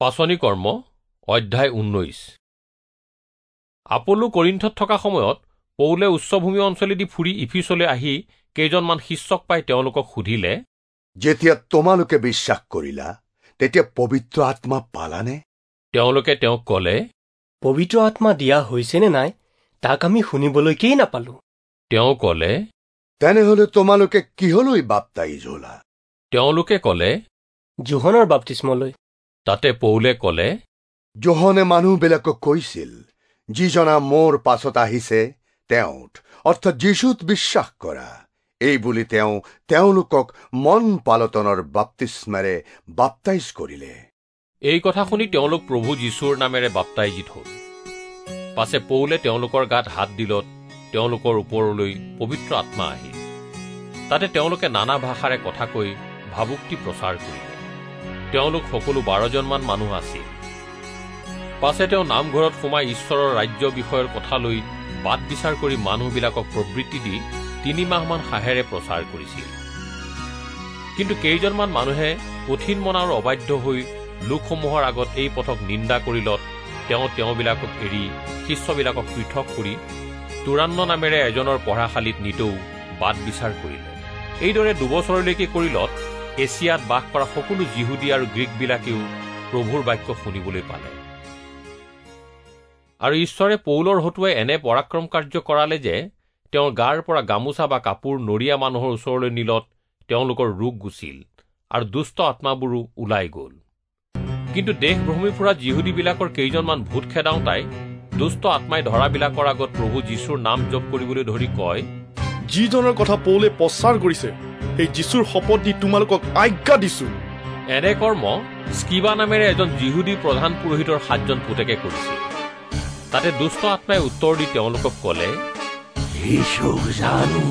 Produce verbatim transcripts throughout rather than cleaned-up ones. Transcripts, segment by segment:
পাচনি কৰ্ম অধ্যায় ঊনৈশ। আপোলো কৰিন্থত থকা সময়ত পৌলে উচ্চভূমি অঞ্চলেদি ফুৰি ইফিছলৈ আহি কেইজনমান শিষ্যক পাই তেওঁলোকক সুধিলে, যেতিয়া তোমালোকে বিশ্বাস কৰিলা তেতিয়া পবিত্ৰ আত্মা পালানে? তেওঁলোকে তেওঁক ক'লে, পবিত্ৰ আত্মা দিয়া হৈছেনে নাই তাক আমি শুনিবলৈকেই নাপালো। তেওঁ ক'লে, তেনেহলে তোমালোকে কিহলৈ বাপ্তাইজ হলা? তেওঁলোকে ক'লে, যোহনৰ বাপ্তিস্মলৈ। তাতে পৌলে ক'লে, যোহনে মানুহবিলাকক কৈছিল, যিজনা মোৰ পাছত আহিছে তেওঁত অৰ্থাৎ যীশুত বিশ্বাস কৰা। এই বুলি তেওঁ তেওঁলোকক মন পালটনৰ বাপ্তিস্মেৰে বাপ্তাইজ কৰিলে। এই কথা শুনি তেওঁলোক প্ৰভু যীশুৰ নামেৰে বাপ্তাইজিত হ'ল। পাছে পৌলে তেওঁলোকৰ গাত হাত দিলত তেওঁলোকৰ ওপৰলৈ পবিত্ৰ আত্মা আহিল। তাতে তেওঁলোকে নানা ভাষাৰে কথা কৈ ভাবুক্তি প্ৰচাৰ কৰিলে। তেওঁলোক সকলো বাৰজনমান মানুহ আছিল। পাছে তেওঁ নামঘৰত সোমাই ঈশ্বৰৰ ৰাজ্য বিষয়ৰ কথা লৈ বাট বিচাৰ কৰি মানুহবিলাকক প্ৰবৃত্তি দি তিনিমাহমান সাহেৰে প্ৰচাৰ কৰিছিল। কিন্তু কেইজনমান মানুহে কঠিন মনাৰ অবাধ্য হৈ লোকসমূহৰ আগত এই পথক নিন্দা কৰিলত তেওঁ তেওঁবিলাকক এৰি শিষ্যবিলাকক পৃথক কৰি তুৰান্ন নামেৰে এজনৰ পঢ়াশালীত নিতৌ বাট বিচাৰ কৰিলে। এইদৰে দুবছৰলৈকে কৰিলত এছিয়াত বাস কৰা সকলো যিহুদী আৰু গ্ৰীকবিলাকেও প্ৰভুৰ বাক্য শুনিবলৈ পালে। আৰু ঈশ্বৰে পৌলৰ হতুৱাই এনে পৰাক্ৰম কাৰ্য কৰালে যে তেওঁৰ গাৰ পৰা গামোচা বা কাপোৰ নৰিয়া মানুহৰ ওচৰলৈ নিলত তেওঁলোকৰ ৰোগ গুচিল আৰু দুষ্ট আত্মাবোৰো ওলাই গ'ল। কিন্তু দেশ ভ্ৰমি ফুৰা যিহুদীবিলাকৰ কেইজনমান ভূত খেদাওঁতাই দুষ্ট আত্মাই ধৰাবিলাকৰ আগত প্ৰভু যীশুৰ নাম জপ কৰিবলৈ ধৰি কয়, যিজনৰ কথা পৌলে প্ৰচাৰ কৰিছে সেই যীশুৰ শপত দি তোমালোকক আজ্ঞা দিছো। এনে কৰ্ম স্কিবা নামেৰে এজন যিহুদী প্ৰধান পুৰোহিতৰ সাতজন পুতেকে কৰিছিল। তাতে দুষ্ট আত্মাই উত্তৰ দি তেওঁলোকক ক'লে, যীশুক জানো,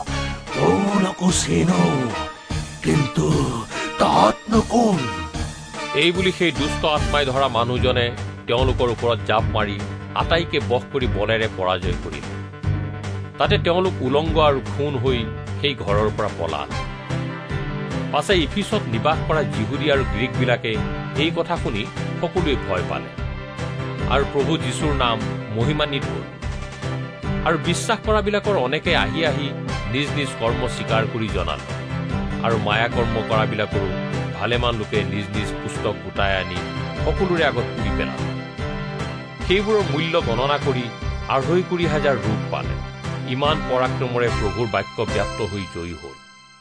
পৌলকো চিনো, কিন্তু তহঁতনো কোন? এই বুলি সেই দুষ্ট আত্মাই ধৰা মানুহজনে তেওঁলোকৰ ওপৰত জাপ মাৰি আটাইকে বশ কৰি বলেৰে পৰাজয় কৰিলে। তাতে তেওঁলোক উলংগ আৰু খুন হৈ সেই ঘৰৰ পৰা পলাল। পাছে ইফিছত নিবাস কৰা যিহুদী আৰু গ্ৰীকবিলাকে এই কথা শুনি সকলোৱে ভয় পালে আৰু প্ৰভু যীশুৰ নাম মহিমান্বিত হ'ল। আৰু বিশ্বাস কৰাবিলাকৰ অনেকে আহি আহি নিজ নিজ কৰ্ম স্বীকাৰ কৰি জনালে। আৰু মায়া কৰ্ম কৰাবিলাকৰো ভালেমান লোকে নিজ নিজ পুস্তক গোটাই আনি সকলোৰে আগত পুৰি পেলালে। সেইবোৰৰ মূল্য গণনা কৰি আঢ়ৈ কুৰি হাজাৰ ৰূপ পালে। ইমান পৰাক্ৰমৰে প্ৰভুৰ বাক্য ব্যাপ্ত হৈ জয়ী হ'ল।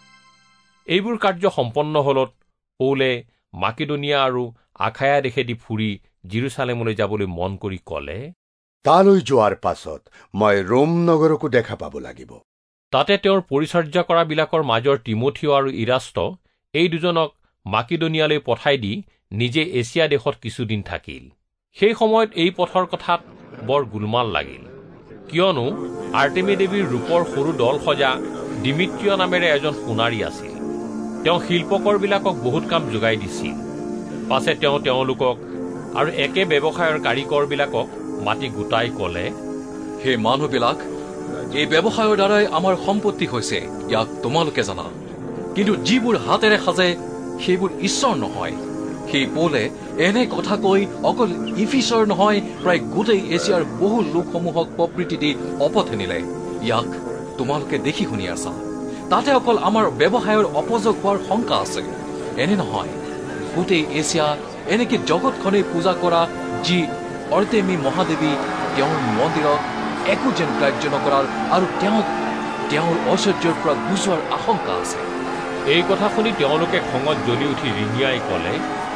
এইবোৰ কাৰ্য সম্পন্ন হলত পৌলে মাকিদনিয়া আৰু আখায়া দেশেদি ফুৰি জিৰচালেমলৈ যাবলৈ মন কৰি ক'লে, তালৈ যোৱাৰ পাছত মই ৰোম নগৰকো দেখা পাব লাগিব। তাতে তেওঁৰ পৰিচৰ্যা কৰাবিলাকৰ মাজৰ তিমথিয় আৰু ইৰাষ্ট এই দুজনক মাকিদনিয়ালৈ পঠাই দি নিজে এছিয়া দেশত কিছুদিন থাকিল। সেই সময়ত এই পথৰ কথাত বৰ গোলমাল লাগিল, কিয়নো আৰ্টেমি দেৱীৰ ৰূপৰ সৰু দল সজা ডিমিত্ৰিয় নামেৰে এজন সোণাৰী আছিল। তেওঁ শিল্পকৰবিলাকক বহুত কাম যোগাই দিছিল। পাছে তেওঁ তেওঁলোকক আৰু একে ব্যৱসায়ৰ কাৰিকৰবিলাকক মাতি গোটাই ক'লে, সেই মানুহবিলাক এই ব্যৱসায়ৰ দ্বাৰাই আমাৰ সম্পত্তি হৈছে, ইয়াক তোমালোকে জানা। কিন্তু যিবোৰ হাতেৰে সাজে সেইবোৰ ঈশ্বৰ নহয়। সেই পৌলে এনে কথা কৈ অকল ইফিছৰ নহয় প্ৰায় গোটেই এছিয়াৰ বহু লোকসমূহক প্ৰবৃত্তি দি অপথে নিলে। ইয়াক তোমালোকে দেখি শুনি আছা। তাতে অকল আমাৰ ব্যৱসায়ৰ অপযোগ হোৱাৰ শংকা আছে। এনে নহয়, গোটেই এছিয়া এনেকে জগতখনেই পূজা কৰা যি অৰ্টেমি মহাদেৱী তেওঁৰ মন্দিৰত একো যেন গ্ৰাহ্য নকৰাৰ আৰু তেওঁক তেওঁৰ ঐশ্বৰ্যৰ পৰা গুচোৱাৰ আশংকা আছে। এই কথা শুনি তেওঁলোকে খঙত জ্বলি উঠি ৰিঙিয়াই ক'লে,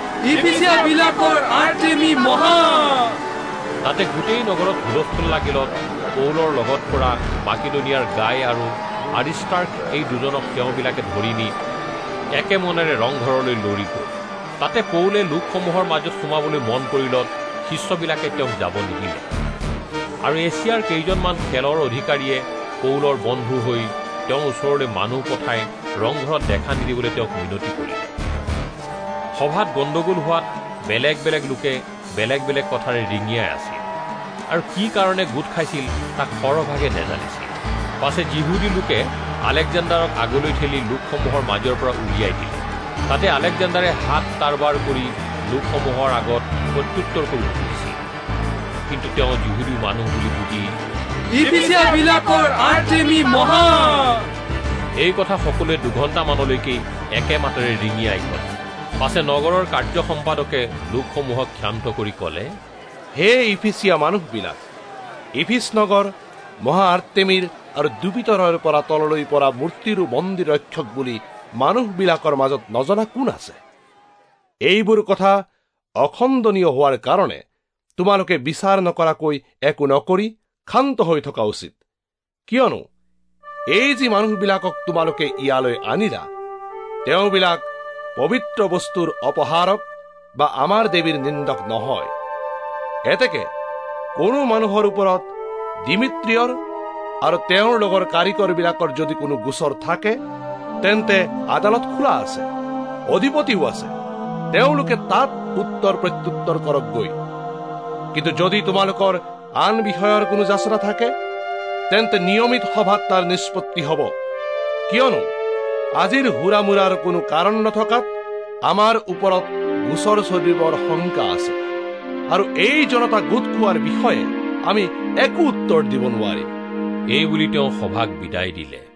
তাতে গোটেই নগৰত হুলস্থুল লাগিলত পৌলৰ লগত পৰা মাকিদনিয়াৰ গাই আৰু আৰিষ্টাৰ্ক এই দুজনক তেওঁবিলাকে ধৰি নি একে মনেৰে ৰংঘৰলৈ লৰি গ'ল। তাতে পৌলে লোকসমূহৰ মাজত সোমাবলৈ মন কৰিলত শিষ্যবিলাকে তেওঁক যাব নিদিলে। আৰু এছিয়াৰ কেইজনমান খেলৰ অধিকাৰীয়ে পৌলৰ বন্ধু হৈ তেওঁৰ ওচৰলৈ মানুহ পঠাই ৰংঘৰত দেখা নিদিবলৈ তেওঁক মিনতি কৰিলে। সভাত গণ্ডগোল হোৱাত বেলেগ বেলেগ লোকে বেলেগ বেলেগ কথাৰে ৰিঙিয়াই আছিল আৰু কি কাৰণে গোট খাইছিল তাক সৰহভাগে নেজানিছিল। পাছে যিহুদী লোকে আলেকজাণ্ডাৰক আগলৈ ঠেলি লোকসমূহৰ মাজৰ পৰা উলিয়াই দিলে। তাতে আলেকজাণ্ডাৰে হাত কাৰবাৰ কৰি লোকসমূহৰ আগত প্ৰত্যুত্তৰ কৰিব খুজিছিল। কিন্তু তেওঁ যিহুদী মানুহ বুলি বুজি এই কথা সকলোৱে দুঘণ্টামানলৈকে একে মাতেৰে ৰিঙিয়াই গ'ল। পাছে নগৰৰ কাৰ্য সম্পাদকে লোকসমূহক ক্ষান্ত কৰি ক'লে, হে ইফিচিয়া মানুহবিলাক, ইফিচ নগৰ মহা আৰ্টেমিৰ আৰু জুপিটৰৰ পৰা তললৈ পৰা মূৰ্তিৰ মন্দিৰ ৰক্ষক বুলি মানুহবিলাকৰ মাজত নজনা কোন আছে? এইবোৰ কথা অখণ্ডনীয় হোৱাৰ কাৰণে তোমালোকে বিচাৰ নকৰাকৈ একো নকৰি ক্ষান্ত হৈ থকা উচিত। কিয়নো এই যি মানুহবিলাকক তোমালোকে ইয়ালৈ আনিলা, তেওঁবিলাক পবিত্ৰ বস্তুৰ অপহাৰক বা আমাৰ দেৱীৰ নিন্দক নহয়। এতেকে কোনো মানুহৰ ওপৰত ডিমিত্ৰিয়ৰ আৰু তেওঁৰ লগৰ কাৰিকৰবিলাকৰ যদি কোনো গোচৰ থাকে, তেন্তে আদালত খোলা আছে, অধিপতিও আছে, তেওঁলোকে তাত উত্তৰ প্ৰত্যুত্তৰ কৰক গৈ। কিন্তু যদি তোমালোকৰ আন বিষয়ৰ কোনো যাচনা থাকে, তেন্তে নিয়মিত সভাত তাৰ নিষ্পত্তি হ'ব। কিয়নো আজিৰ হুৰামুৰাৰ কোনো কাৰণ নথকাত আমাৰ ওপৰত গোচৰ চলিবৰ শংকা আছে, আৰু এই জনতা গোট খোৱাৰ বিষয়ে আমি একো উত্তৰ দিব নোৱাৰিম। এই বুলি তেওঁ সভাক বিদায় দিলে।